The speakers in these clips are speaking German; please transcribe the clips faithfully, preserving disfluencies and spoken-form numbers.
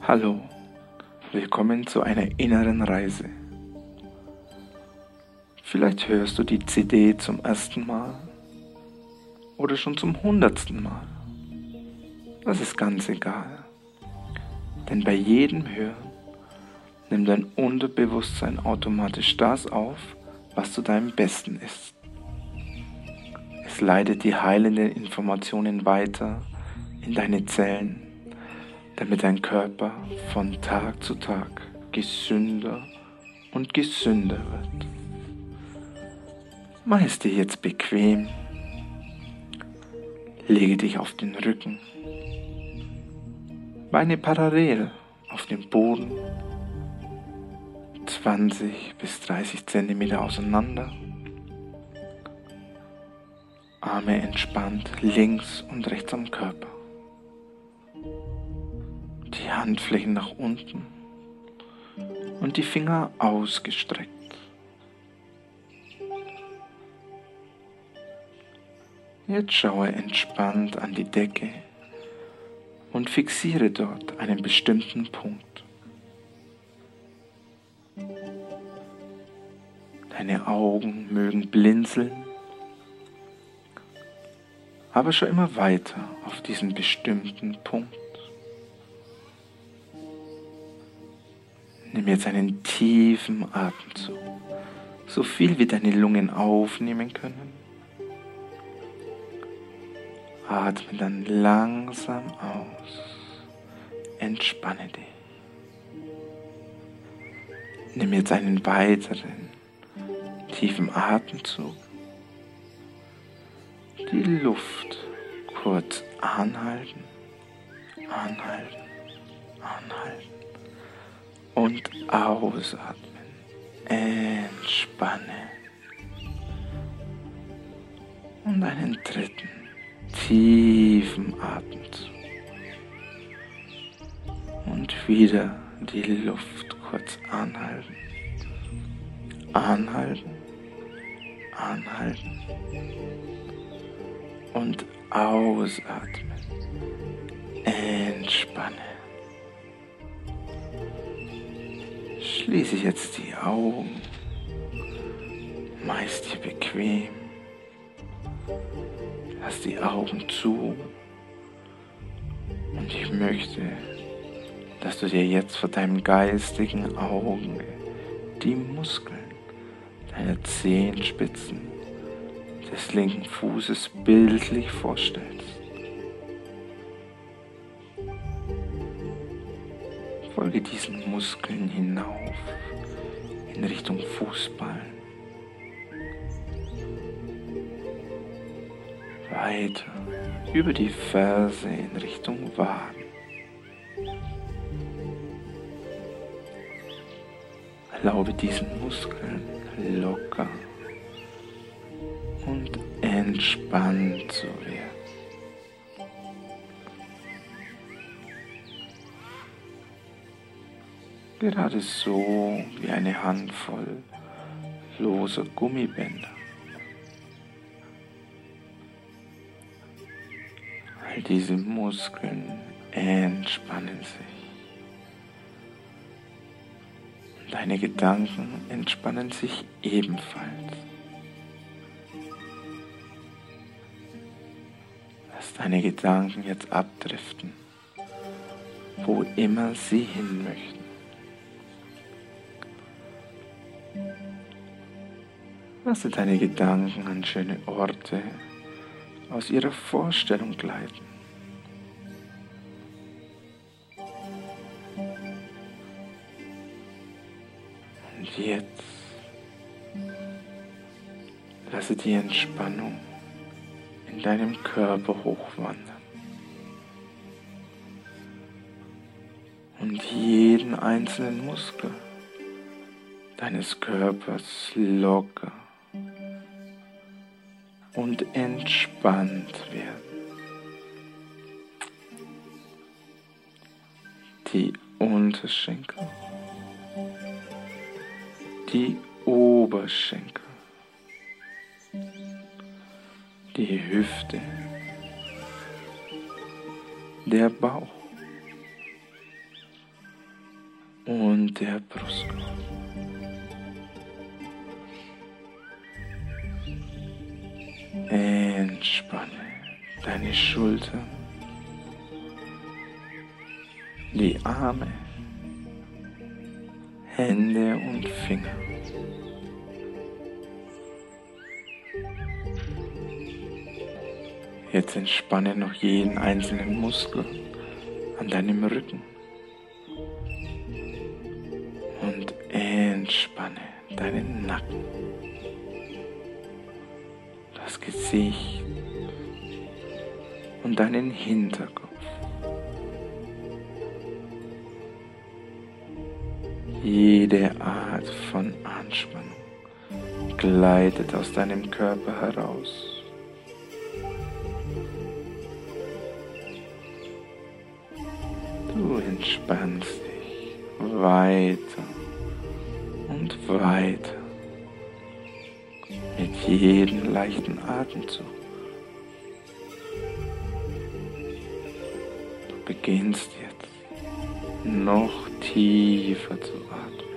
Hallo, willkommen zu einer inneren Reise. Vielleicht hörst du die C D zum ersten Mal oder schon zum hundertsten Mal. Das ist ganz egal, denn bei jedem Hören nimmt dein Unterbewusstsein automatisch das auf, was zu deinem Besten ist. Es leitet die heilenden Informationen weiter in deine Zellen, damit dein Körper von Tag zu Tag gesünder und gesünder wird. Mach es dir jetzt bequem, lege dich auf den Rücken, Beine parallel auf dem Boden, zwanzig bis dreißig Zentimeter auseinander, Arme entspannt links und rechts am Körper. Die Handflächen nach unten und die Finger ausgestreckt. Jetzt schaue entspannt an die Decke und fixiere dort einen bestimmten Punkt. Deine Augen mögen blinzeln, aber schau immer weiter auf diesen bestimmten Punkt. Nimm jetzt einen tiefen Atemzug, so viel wie deine Lungen aufnehmen können. Atme dann langsam aus. Entspanne dich. Nimm jetzt einen weiteren tiefen Atemzug. Die Luft kurz anhalten, anhalten, anhalten. Und ausatmen. Entspanne. Und einen dritten tiefen Atemzug. Und wieder die Luft kurz anhalten. Anhalten. Anhalten. Und ausatmen. Entspanne. Schließe jetzt die Augen, meist dir bequem, lass die Augen zu und ich möchte, dass du dir jetzt vor deinem geistigen Auge die Muskeln deiner Zehenspitzen des linken Fußes bildlich vorstellst. Folge diesen Muskeln hinauf in Richtung Fußballen. Weiter über die Ferse in Richtung Waden. Erlaube diesen Muskeln locker und entspannt zu werden. Gerade so wie eine Handvoll loser Gummibänder. All diese Muskeln entspannen sich. Und deine Gedanken entspannen sich ebenfalls. Lass deine Gedanken jetzt abdriften, wo immer sie hin möchten. Lasse deine Gedanken an schöne Orte aus ihrer Vorstellung gleiten. Und jetzt lasse die Entspannung in deinem Körper hochwandern und jeden einzelnen Muskel deines Körpers locker und entspannt werden. Die Unterschenkel, die Oberschenkel, die Hüfte, der Bauch, und der Brustkorb. Entspanne deine Schultern, die Arme, Hände und Finger. Jetzt entspanne noch jeden einzelnen Muskel an deinem Rücken und entspanne deinen Nacken, das Gesicht und deinen Hinterkopf. Jede Art von Anspannung gleitet aus deinem Körper heraus. Du entspannst dich weiter und weiter mit jedem leichten Atemzug. Du beginnst jetzt noch tiefer zu atmen.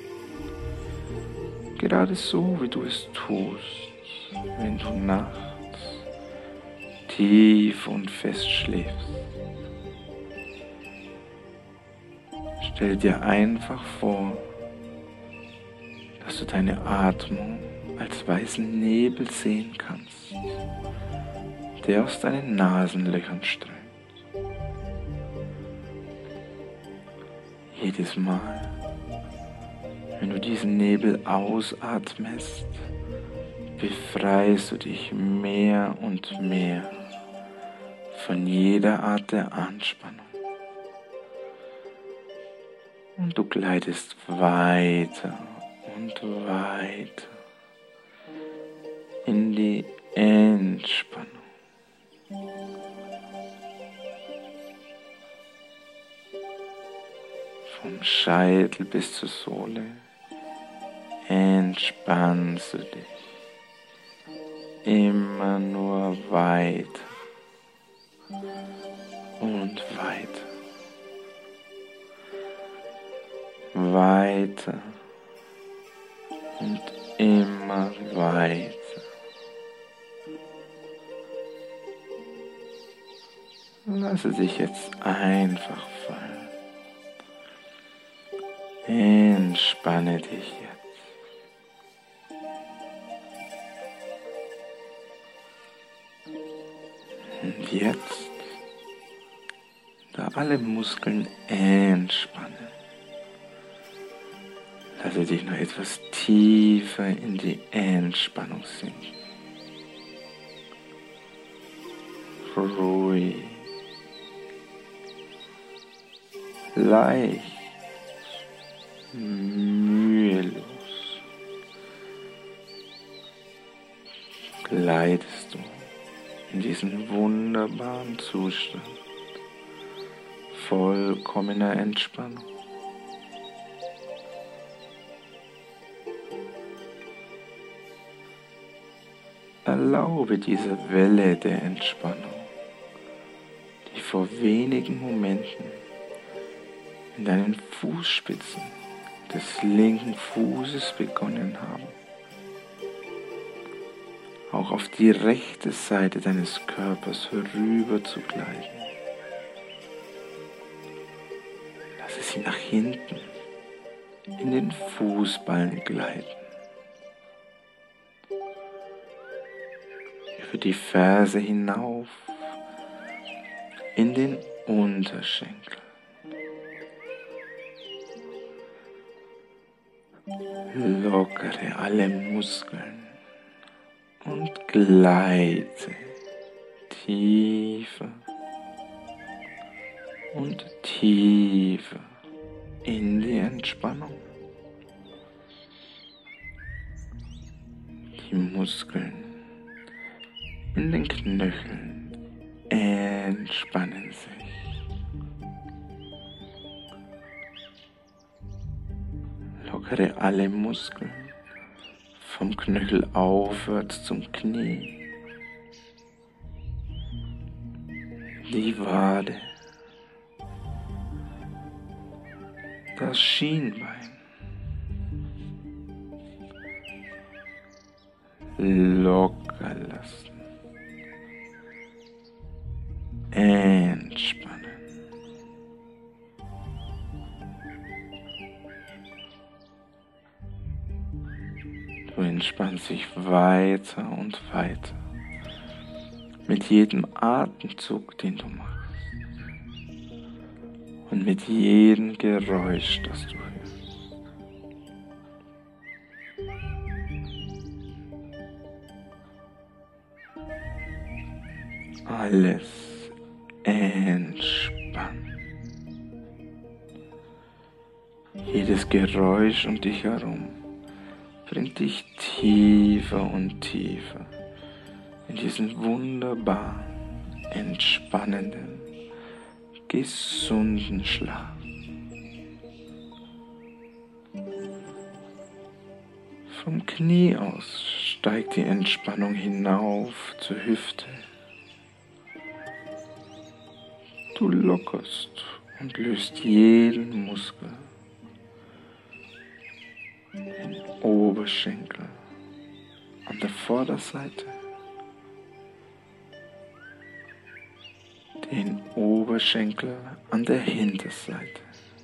Gerade so, wie du es tust, wenn du nachts tief und fest schläfst. Stell dir einfach vor, dass du deine Atmung als weißen Nebel sehen kannst, der aus deinen Nasenlöchern strömt. Jedes Mal, wenn du diesen Nebel ausatmest, befreist du dich mehr und mehr von jeder Art der Anspannung. Und du gleitest weiter und weiter in die Entspannung. Vom Scheitel bis zur Sohle entspannst du dich immer nur weiter und weiter. Weiter und immer weiter. Lasse dich jetzt einfach fallen. Entspanne dich jetzt. Und jetzt, da alle Muskeln entspannen, lasse dich noch etwas tiefer in die Entspannung sinken. Ruhig, leicht, mühelos gleitest du in diesen wunderbaren Zustand vollkommener Entspannung. Erlaube dieser Welle der Entspannung, die vor wenigen Momenten in deinen Fußspitzen des linken Fußes begonnen haben, auch auf die rechte Seite deines Körpers herüber zu gleiten. Lasse sie nach hinten in den Fußballen gleiten. Über die Ferse hinauf in den Unterschenkel. Lockere alle Muskeln und gleite tiefer und tiefer in die Entspannung. Die Muskeln in den Knöcheln entspannen sich. Lockere alle Muskeln vom Knöchel aufwärts zum Knie, die Wade, das Schienbein. Locker lassen. Entspannen. Du entspannst dich weiter und weiter mit jedem Atemzug, den du machst und mit jedem Geräusch, das du hörst. Alles entspannen. Jedes Geräusch um dich herum bringt dich tiefer und tiefer in diesen wunderbaren, entspannenden, gesunden Schlaf. Vom Knie aus steigt die Entspannung hinauf zur Hüfte. Du lockerst und löst jeden Muskel, den Oberschenkel an der Vorderseite, den Oberschenkel an der Hinterseite.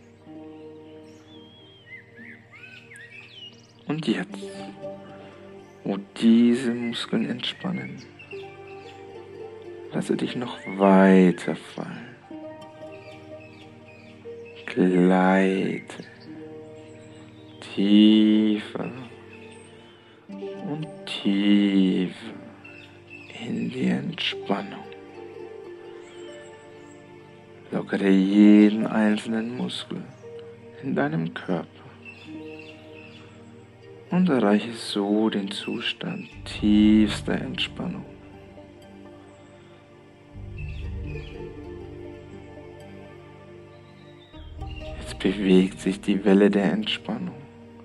Und jetzt, wo diese Muskeln entspannen, lasse dich noch weiter fallen. Gleite tiefer und tiefer in die Entspannung. Lockere jeden einzelnen Muskel in deinem Körper und erreiche so den Zustand tiefster Entspannung. Jetzt bewegt sich die Welle der Entspannung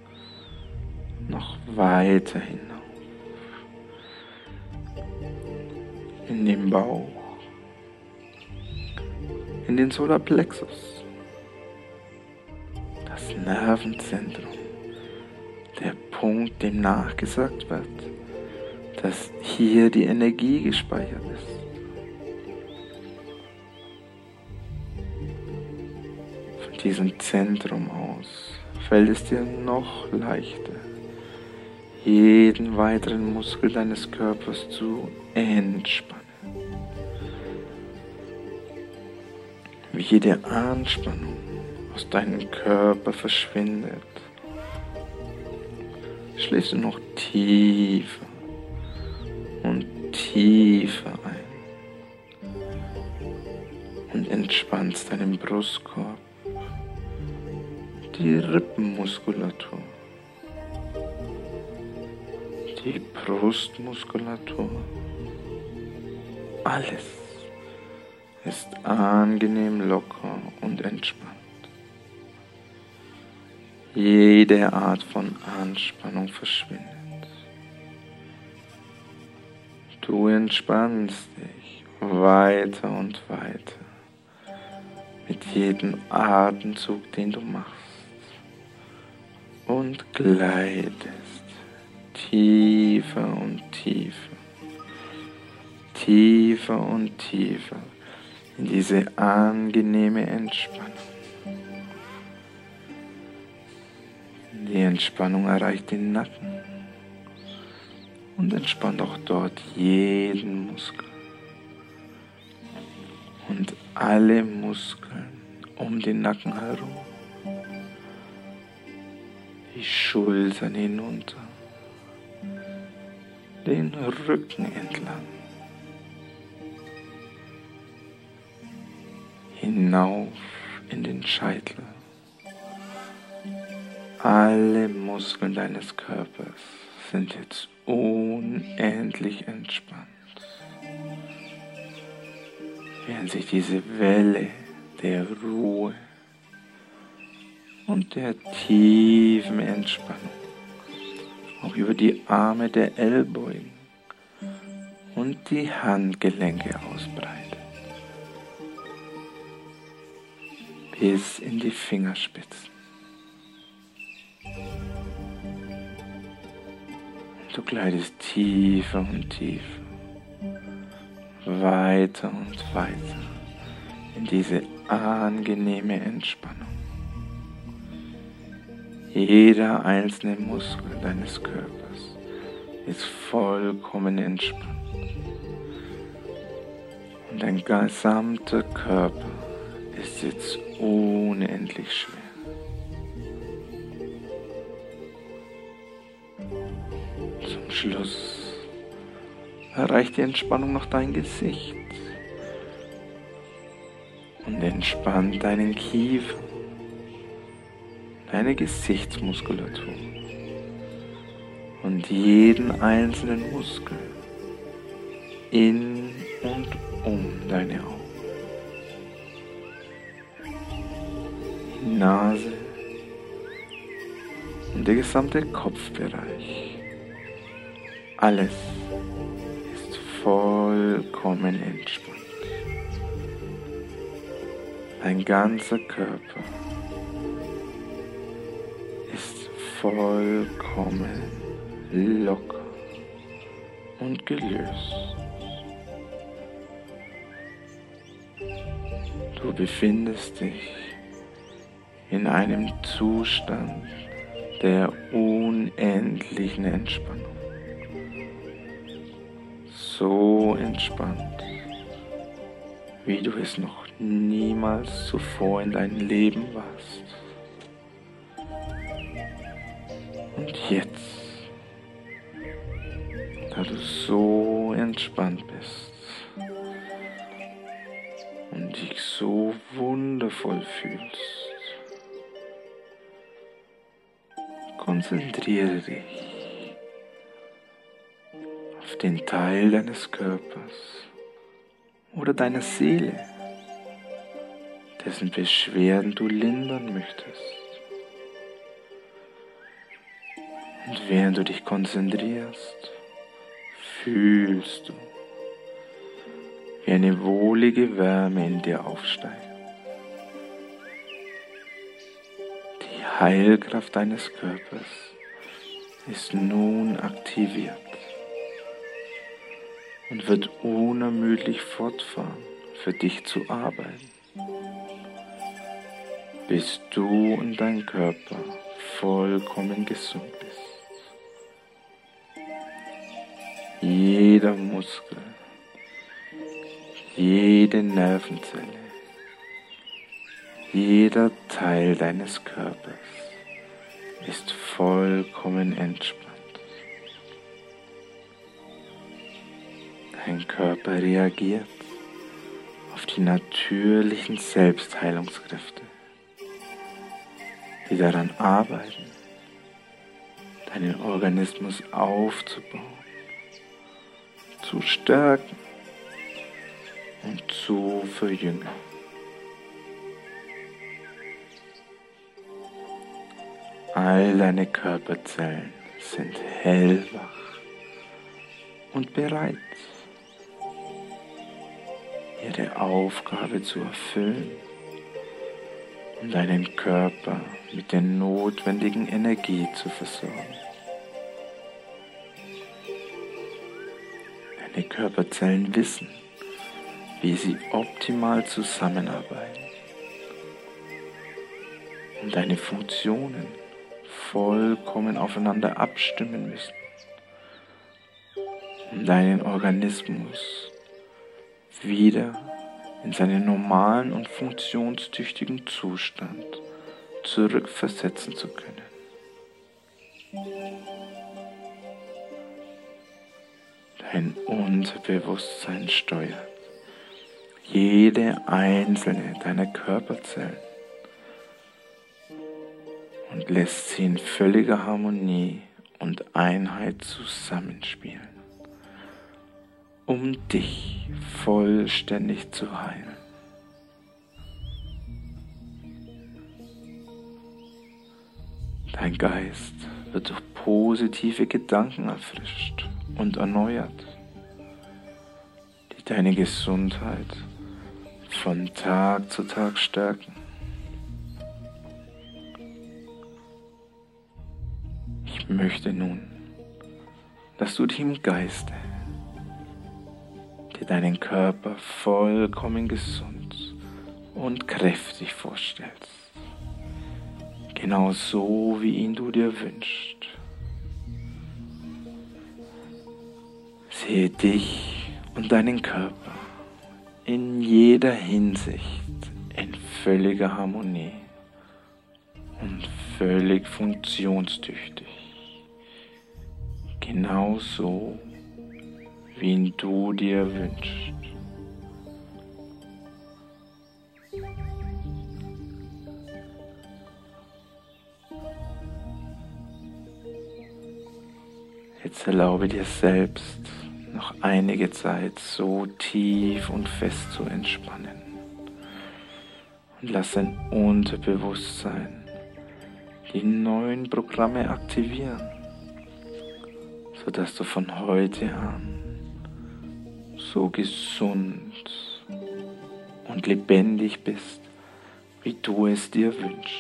noch weiter hinauf in den Bauch, in den Solarplexus, das Nervenzentrum, der Punkt, dem nachgesagt wird, dass hier die Energie gespeichert ist. Von diesem Zentrum aus fällt es dir noch leichter, jeden weiteren Muskel deines Körpers zu entspannen. Wie jede Anspannung aus deinem Körper verschwindet, schläfst du noch tiefer und tiefer ein und entspannst deinen Brustkorb, die Rippenmuskulatur, die Brustmuskulatur. Alles ist angenehm locker und entspannt. Jede Art von Anspannung verschwindet. Du entspannst dich weiter und weiter mit jedem Atemzug, den du machst, und gleitest tiefer und tiefer, tiefer und tiefer in diese angenehme Entspannung. Die Entspannung erreicht den Nacken und entspannt auch dort jeden Muskel und alle Muskeln um den Nacken herum, die Schultern hinunter, den Rücken entlang, hinauf in den Scheitel. Alle Muskeln deines Körpers sind jetzt unendlich entspannt, während sich diese Welle der Ruhe und der tiefen Entspannung auch über die Arme der Ellbogen und die Handgelenke ausbreitet, bis in die Fingerspitzen. Du gleitest tiefer und tiefer, weiter und weiter in diese angenehme Entspannung. Jeder einzelne Muskel deines Körpers ist vollkommen entspannt. Und dein gesamter Körper ist jetzt unendlich schwer. Zum Schluss erreicht die Entspannung noch dein Gesicht und entspannt deinen Kiefer, deine Gesichtsmuskulatur und jeden einzelnen Muskel in und um deine Augen. Die Nase und der gesamte Kopfbereich. Alles ist vollkommen entspannt. Dein ganzer Körper ist vollkommen locker und gelöst. Du befindest dich in einem Zustand der unendlichen Entspannung. So entspannt, wie du es noch niemals zuvor in deinem Leben warst. Und jetzt, da du so entspannt bist und dich so wundervoll fühlst, konzentriere dich auf den Teil deines Körpers oder deiner Seele, dessen Beschwerden du lindern möchtest. Und während du dich konzentrierst, fühlst du, wie eine wohlige Wärme in dir aufsteigt. Die Heilkraft deines Körpers ist nun aktiviert und wird unermüdlich fortfahren, für dich zu arbeiten, bis du und dein Körper vollkommen gesund bist. Jeder Muskel, jede Nervenzelle, jeder Teil deines Körpers ist vollkommen entspannt. Dein Körper reagiert auf die natürlichen Selbstheilungskräfte, die daran arbeiten, deinen Organismus aufzubauen, zu stärken und zu verjüngen. All deine Körperzellen sind hellwach und bereit, ihre Aufgabe zu erfüllen und deinen Körper mit der notwendigen Energie zu versorgen. Deine Körperzellen wissen, wie sie optimal zusammenarbeiten und deine Funktionen vollkommen aufeinander abstimmen müssen, um deinen Organismus wieder in seinen normalen und funktionstüchtigen Zustand zurückversetzen zu können. Dein Unterbewusstsein steuert jede einzelne deiner Körperzellen und lässt sie in völliger Harmonie und Einheit zusammenspielen, um dich vollständig zu heilen. Dein Geist wird durch positive Gedanken erfrischt und erneuert, die deine Gesundheit von Tag zu Tag stärken. Ich möchte nun dass du dich im Geiste dir deinen Körper vollkommen gesund und kräftig vorstellst. Genau so, wie ihn du dir wünschst. Sehe dich und deinen Körper in jeder Hinsicht in völliger Harmonie und völlig funktionstüchtig. Genau so, wie ihn du dir wünschst. Jetzt erlaube dir selbst, noch einige Zeit so tief und fest zu entspannen. Und lass dein Unterbewusstsein die neuen Programme aktivieren, sodass du von heute an so gesund und lebendig bist, wie du es dir wünschst.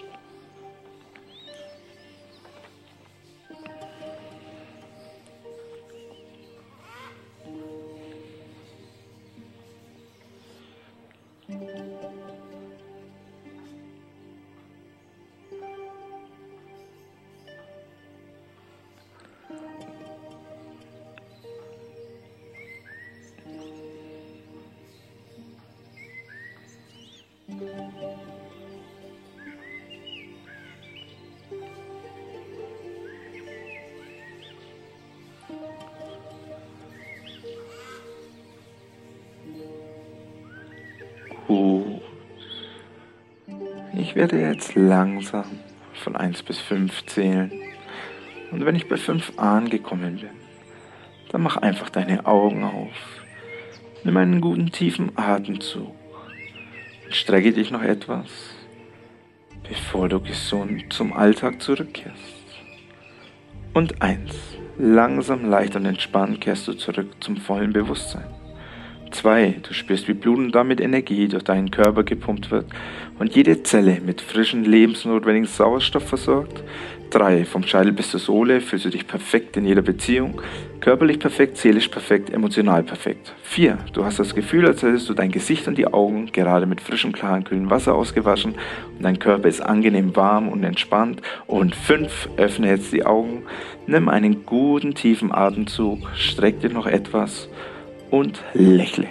Gut. Ich werde jetzt langsam von eins bis fünf zählen. Und wenn ich bei fünf angekommen bin, dann mach einfach deine Augen auf. Nimm einen guten tiefen Atemzug und strecke dich noch etwas, bevor du gesund zum Alltag zurückkehrst. Und eins. Langsam, leicht und entspannt kehrst du zurück zum vollen Bewusstsein. Zwei. Du spürst, wie Blut und damit Energie durch deinen Körper gepumpt wird und jede Zelle mit frischem, lebensnotwendigen Sauerstoff versorgt. Drei. Vom Scheitel bis zur Sohle fühlst du dich perfekt in jeder Beziehung. Körperlich perfekt, seelisch perfekt, emotional perfekt. Vier. Du hast das Gefühl, als hättest du dein Gesicht und die Augen gerade mit frischem, klaren, kühlen Wasser ausgewaschen und dein Körper ist angenehm warm und entspannt. Und fünf. Öffne jetzt die Augen, nimm einen guten, tiefen Atemzug, streck dich noch etwas und lächle.